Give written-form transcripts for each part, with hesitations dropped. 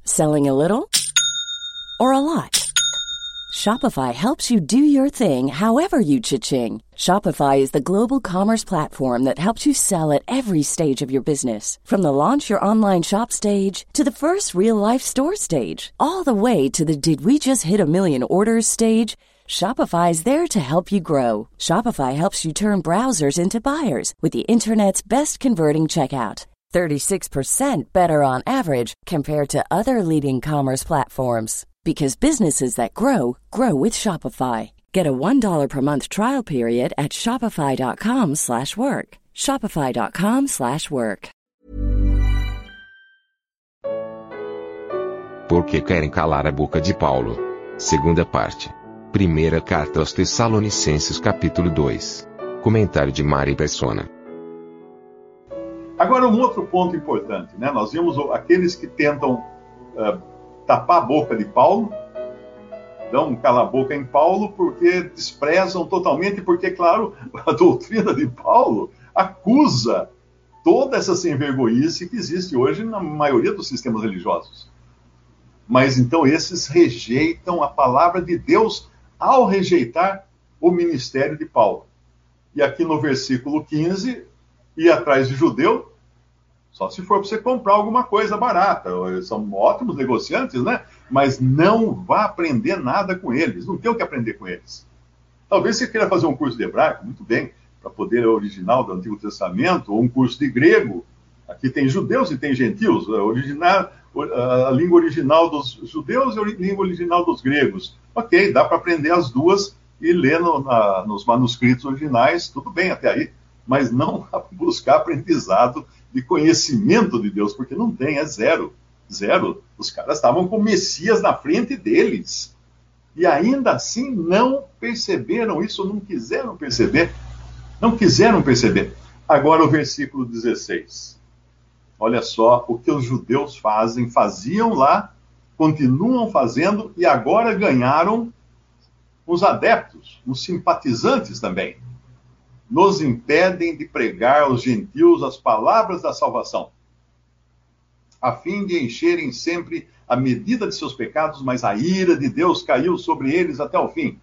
Selling a little or a lot? Shopify helps you do your thing however you cha-ching. Shopify is the global commerce platform that helps you sell at every stage of your business. From the launch your online shop stage to the first real-life store stage, all the way to the did we just hit a million orders stage. Shopify is there to help you grow. Shopify helps you turn browsers into buyers with the internet's best converting checkout. 36% better on average compared to other leading commerce platforms. Because businesses that grow, grow with Shopify. Get a $1 per month trial period at shopify.com/work. Shopify.com/work. Porque querem calar a boca de Paulo. Segunda parte. Primeira carta aos Tessalonicenses capítulo 2. Comentário de Mari Persona. Agora, um outro ponto importante, né? Nós vimos aqueles que tentam tapar a boca de Paulo, dão um cala-boca em Paulo porque desprezam totalmente, porque, claro, a doutrina de Paulo acusa toda essa sem-vergonhice que existe hoje na maioria dos sistemas religiosos. Mas então esses rejeitam a palavra de Deus ao rejeitar o ministério de Paulo. E aqui no versículo 15, ir atrás de judeu, só se for para você comprar alguma coisa barata. São ótimos negociantes, né? Mas não vá aprender nada com eles. Não tem o que aprender com eles. Talvez você queira fazer um curso de hebraico, muito bem, para poder original do Antigo Testamento, ou um curso de grego. Aqui tem judeus e tem gentios. A língua original dos judeus e a língua original dos gregos. Ok, dá para aprender as duas e ler nos manuscritos originais, tudo bem até aí. Mas não buscar aprendizado de conhecimento de Deus, porque não tem, é zero. Zero. Os caras estavam com o Messias na frente deles. E ainda assim não perceberam isso, não quiseram perceber. Não quiseram perceber. Agora o versículo 16. Olha só o que os judeus faziam lá, continuam fazendo e agora ganharam os adeptos, os simpatizantes também. Nos impedem de pregar aos gentios as palavras da salvação, a fim de encherem sempre a medida de seus pecados, mas a ira de Deus caiu sobre eles até o fim.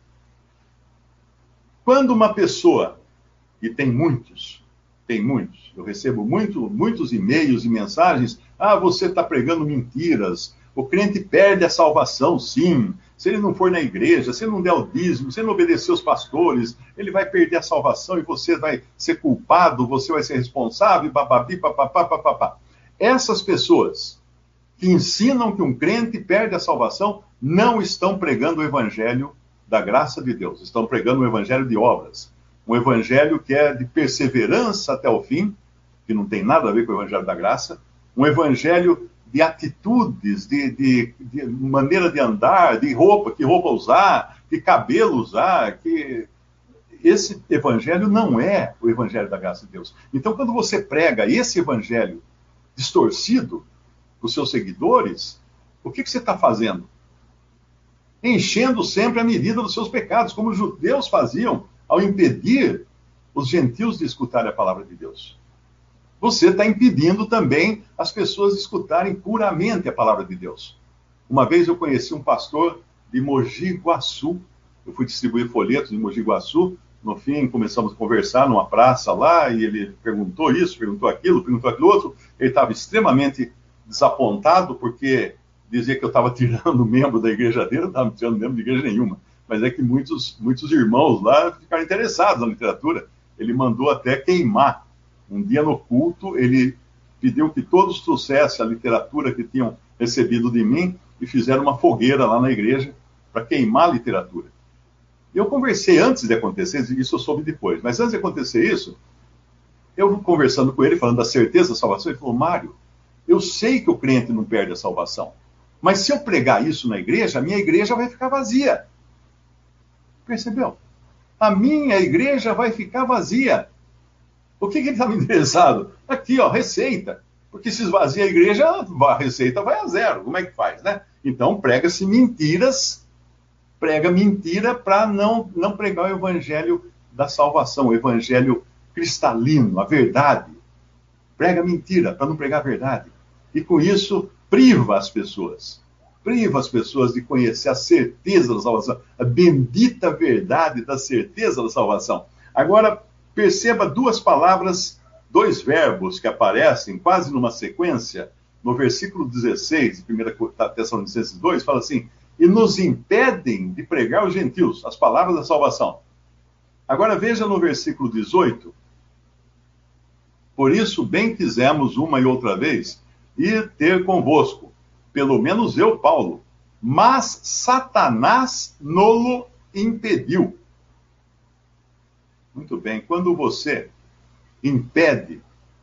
Quando uma pessoa, e tem muitos, eu recebo muitos e-mails e mensagens, você está pregando mentiras, o crente perde a salvação, sim. Se ele não for na igreja, se ele não der o dízimo, se ele não obedecer os pastores, ele vai perder a salvação e você vai ser culpado, você vai ser responsável, bababi, papapá. Essas pessoas que ensinam que um crente perde a salvação não estão pregando o evangelho da graça de Deus, estão pregando o evangelho de obras. Um evangelho que é de perseverança até o fim, que não tem nada a ver com o evangelho da graça, um evangelho de atitudes, de maneira de andar, de roupa, que roupa usar, que cabelo usar, que esse evangelho não é o evangelho da graça de Deus. Então, quando você prega esse evangelho distorcido para os seus seguidores, o que você está fazendo? Enchendo sempre a medida dos seus pecados, como os judeus faziam ao impedir os gentios de escutarem a palavra de Deus. Você está impedindo também as pessoas de escutarem puramente a palavra de Deus. Uma vez eu conheci um pastor de Mogi Guaçu. Eu fui distribuir folhetos em Mogi Guaçu. No fim, começamos a conversar numa praça lá, e ele perguntou isso, perguntou aquilo outro. Ele estava extremamente desapontado, porque dizia que eu estava tirando membro da igreja dele, eu não estava tirando membro de igreja nenhuma. Mas é que muitos irmãos lá ficaram interessados na literatura. Ele mandou até queimar. Um dia no culto, ele pediu que todos trouxessem a literatura que tinham recebido de mim e fizeram uma fogueira lá na igreja para queimar a literatura. Eu conversei antes de acontecer, isso eu soube depois, mas antes de acontecer isso, eu conversando com ele, falando da certeza da salvação, ele falou: Mário, eu sei que o crente não perde a salvação, mas se eu pregar isso na igreja, a minha igreja vai ficar vazia. Percebeu? A minha igreja vai ficar vazia. O que ele estava interessado? Aqui, receita. Porque se esvazia a igreja, a receita vai a zero. Como é que faz, né? Então, prega-se mentiras, prega mentira para não pregar o evangelho da salvação, o evangelho cristalino, a verdade. Prega mentira para não pregar a verdade. E com isso, priva as pessoas de conhecer a certeza da salvação, a bendita verdade da certeza da salvação. Agora, perceba duas palavras, dois verbos que aparecem quase numa sequência, no versículo 16, de 1 Tessalonicenses 2, fala assim, e nos impedem de pregar aos gentios as palavras da salvação. Agora veja no versículo 18, por isso bem quisemos uma e outra vez ir ter convosco, pelo menos eu, Paulo, mas Satanás nolo impediu. Muito bem, quando você impede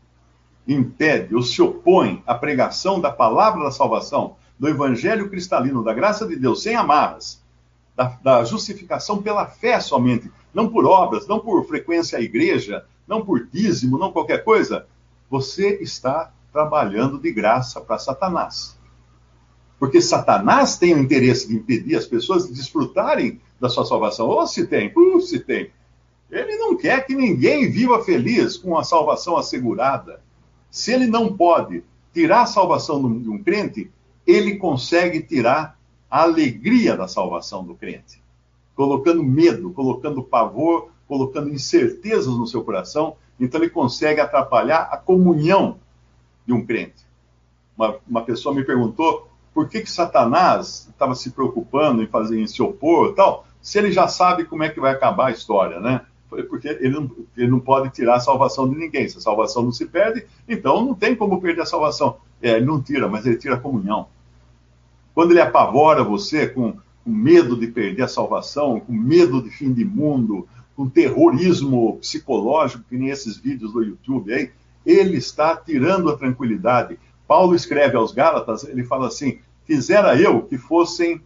ou se opõe à pregação da palavra da salvação, do evangelho cristalino, da graça de Deus, sem amarras, da justificação pela fé somente, não por obras, não por frequência à igreja, não por dízimo, não qualquer coisa, você está trabalhando de graça para Satanás. Porque Satanás tem o interesse de impedir as pessoas de desfrutarem da sua salvação. Ou se tem, se tem. Ele não quer que ninguém viva feliz com a salvação assegurada. Se ele não pode tirar a salvação de um crente, ele consegue tirar a alegria da salvação do crente. Colocando medo, colocando pavor, colocando incertezas no seu coração. Então ele consegue atrapalhar a comunhão de um crente. Uma pessoa me perguntou por que Satanás estava se preocupando em se opor e tal, se ele já sabe como é que vai acabar a história, né? Porque ele não pode tirar a salvação de ninguém. Se a salvação não se perde, então não tem como perder a salvação. Ele não tira, mas ele tira a comunhão. Quando ele apavora você com medo de perder a salvação, com medo de fim de mundo, com terrorismo psicológico, que nem esses vídeos do YouTube aí, ele está tirando a tranquilidade. Paulo escreve aos Gálatas, ele fala assim, quisera eu que fossem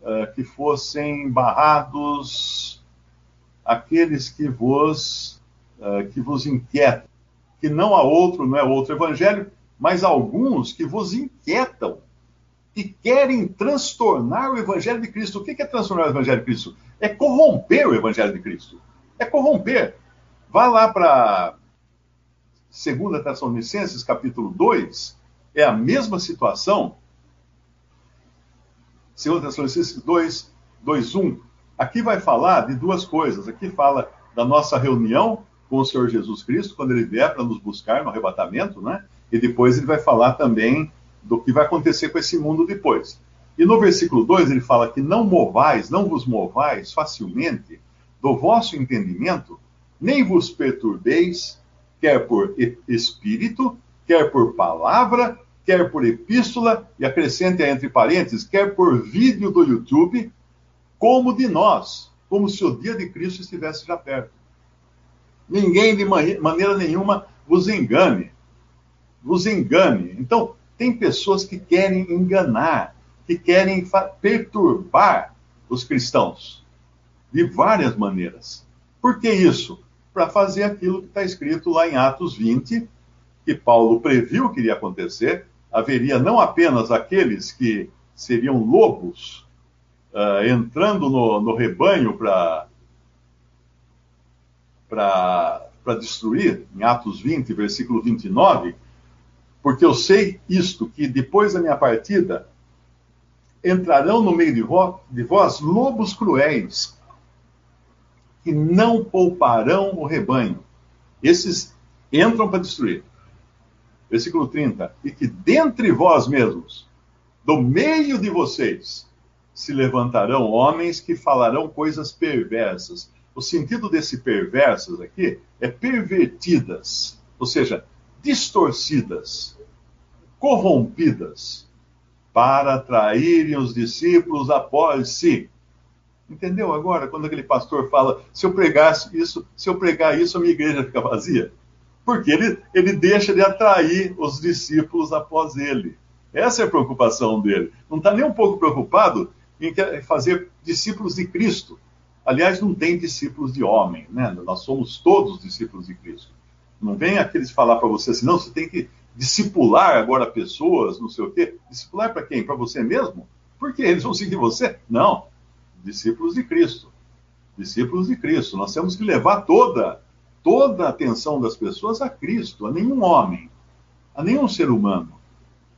barrados aqueles que vos inquietam, que não é outro evangelho, mas alguns que vos inquietam e querem transtornar o evangelho de Cristo. O que é transtornar o evangelho de Cristo? É corromper o evangelho de Cristo. É corromper. Vá lá para 2 Tessalonicenses, capítulo 2, é a mesma situação. 2 Tessalonicenses 2, 2:1. Aqui vai falar de duas coisas. Aqui fala da nossa reunião com o Senhor Jesus Cristo, quando ele vier para nos buscar no arrebatamento, né? E depois ele vai falar também do que vai acontecer com esse mundo depois. E no versículo 2 ele fala que não vos movais facilmente do vosso entendimento, nem vos perturbeis, quer por espírito, quer por palavra, quer por epístola, e acrescente entre parênteses, quer por vídeo do YouTube, como de nós, como se o dia de Cristo estivesse já perto. Ninguém de maneira nenhuma vos engane. Vos engane. Então, tem pessoas que querem enganar, que querem perturbar os cristãos de várias maneiras. Por que isso? Para fazer aquilo que está escrito lá em Atos 20, que Paulo previu que iria acontecer. Haveria não apenas aqueles que seriam lobos entrando no rebanho para destruir, em Atos 20, versículo 29, porque eu sei isto, que depois da minha partida entrarão no meio de vós lobos cruéis, que não pouparão o rebanho. Esses entram para destruir. Versículo 30. E que dentre vós mesmos, do meio de vocês, se levantarão homens que falarão coisas perversas. O sentido desse perversas aqui é pervertidas, ou seja, distorcidas, corrompidas, para atraírem os discípulos após si. Entendeu agora, quando aquele pastor fala, se eu pregar isso, a minha igreja fica vazia? Porque ele deixa de atrair os discípulos após ele. Essa é a preocupação dele. Não está nem um pouco preocupado em fazer discípulos de Cristo. Aliás, não tem discípulos de homem, né? Nós somos todos discípulos de Cristo. Não vem aqueles falar para você assim, não, você tem que discipular agora pessoas, não sei o quê. Discipular para quem? Para você mesmo? Por quê? Eles vão seguir você? Não. Discípulos de Cristo. Discípulos de Cristo. Nós temos que levar toda a atenção das pessoas a Cristo, a nenhum homem, a nenhum ser humano.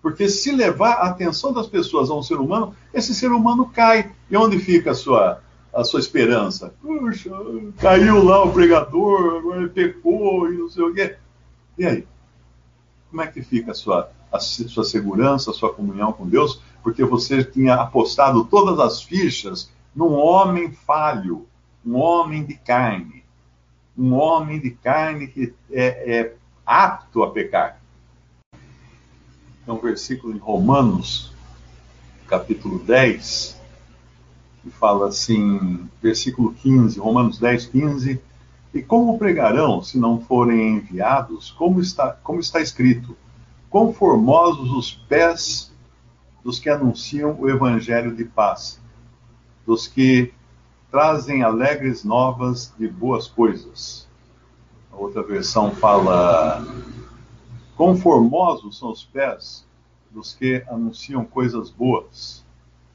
Porque se levar a atenção das pessoas a um ser humano, esse ser humano cai. E onde fica a sua esperança? Puxa, caiu lá o pregador, agora ele pecou e não sei o quê. E aí? Como é que fica a sua segurança, a sua comunhão com Deus? Porque você tinha apostado todas as fichas num homem falho, um homem de carne. Um homem de carne que é apto a pecar. Então, um versículo em Romanos, capítulo 10, que fala assim, versículo 15, Romanos 10, 15, e como pregarão se não forem enviados? Como está escrito, quão formosos os pés dos que anunciam o evangelho de paz, dos que trazem alegres novas de boas coisas. A outra versão fala, quão formosos são os pés dos que anunciam coisas boas.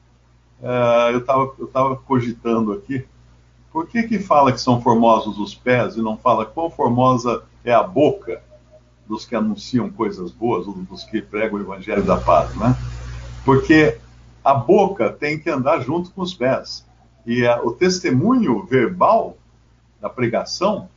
Eu estava cogitando aqui, por que fala que são formosos os pés e não fala quão formosa é a boca dos que anunciam coisas boas, ou dos que pregam o evangelho da paz, né? Porque a boca tem que andar junto com os pés. E o testemunho verbal da pregação,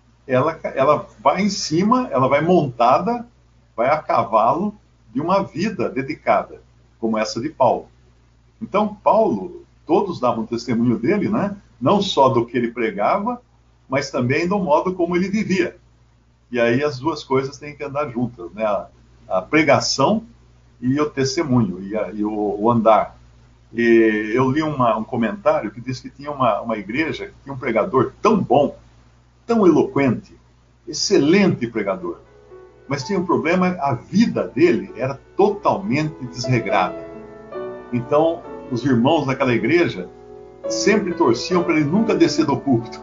ela vai em cima, ela vai montada, vai a cavalo de uma vida dedicada, como essa de Paulo. Então, Paulo, todos davam testemunho dele, né? Não só do que ele pregava, mas também do modo como ele vivia. E aí as duas coisas têm que andar juntas, né? A pregação e o testemunho, e o andar. E eu li um comentário que diz que tinha uma igreja que tinha um pregador tão bom, tão eloquente, excelente pregador, mas tinha um problema, a vida dele era totalmente desregrada. Então, os irmãos daquela igreja sempre torciam para ele nunca descer do púlpito.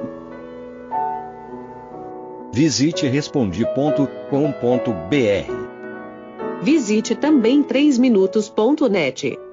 Visite respondi.com.br. Visite também 3minutos.net.